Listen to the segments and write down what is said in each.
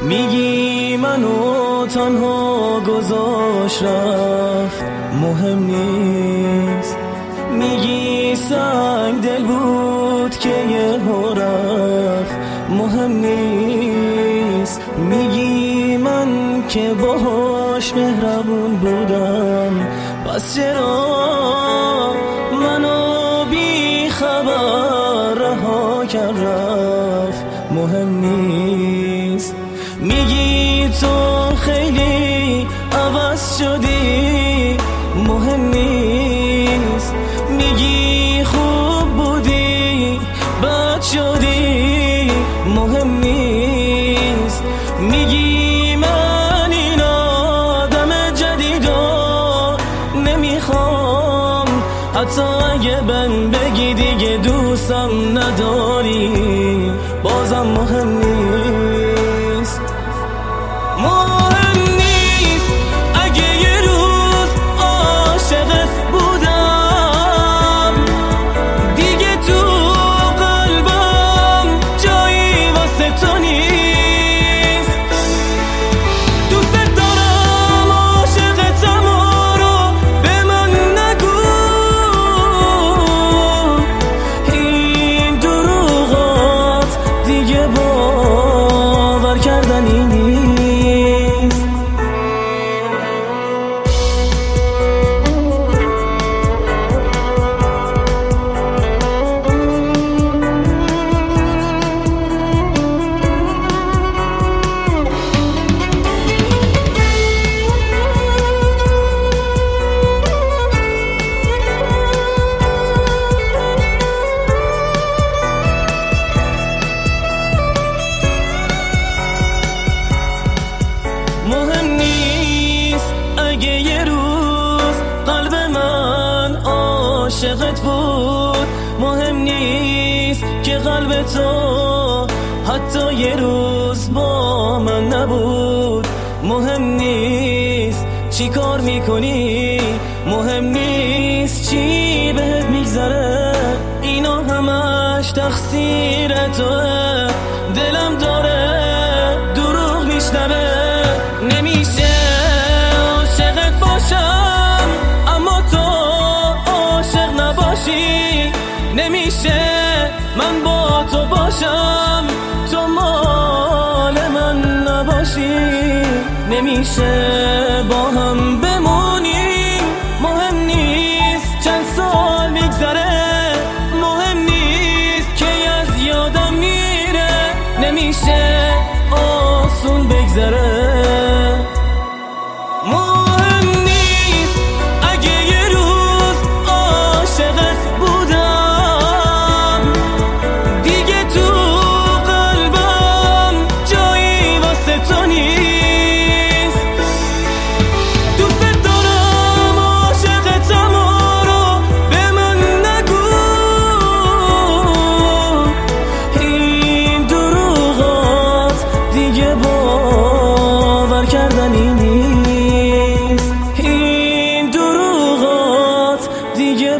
میگی منو تنها گذاشت رفت، مهم نیست. میگی سنگ دل بود که یهو رفت، مهم نیست. میگی من که باهاش مهربون بودم، پس چرا منو بی خبر رها کرد رفت، مهم نیست. میگی تو خیلی عوض شدی، مهم نیست. میگی خوب بودی بد شدی، مهم نیست. میگی من این آدم جدیدو نمیخوام، حتی اگه من بگی دیگه دوستم نداری، بازم مهم نیست. مهم نیست اگه یه روز عاشقت بودم، دیگه تو قلبم جایی واسه تو نیست. دوست دارم عاشقتم رو به من نگو، این دروغات دیگه باور کردنی نیست. مهم نیست اگه یه روز قلب من عاشقت بود، مهم نیست که قلب تو حتی یه روز با من نبود. مهم نیست چی کار میکنی، مهم نیست چی بهت میگذره، اینا همش تقصیر توه. دلم داره دروغ میشنوه، نمیشه عاشقت باشم اما تو عاشق نباشی، نمیشه من با تو باشم تو مال من نباشی، نمیشه با هم بمونیم. مهم نیست چند سال میگذره، مهم نیست که از یادم میره، نمیشه آسون بگذره. مهم نیست اگه یه روز عاشقت بودم، دیگه تو قلبم جایی واسه تو نیست. دوست دارم عاشقتم رو به من نگو، این دروغات دیگه باور کردنی نیست. این دروغات دیگه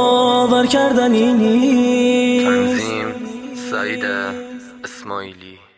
باور کردنی نیست. تنظیم سعید اسماعیلی.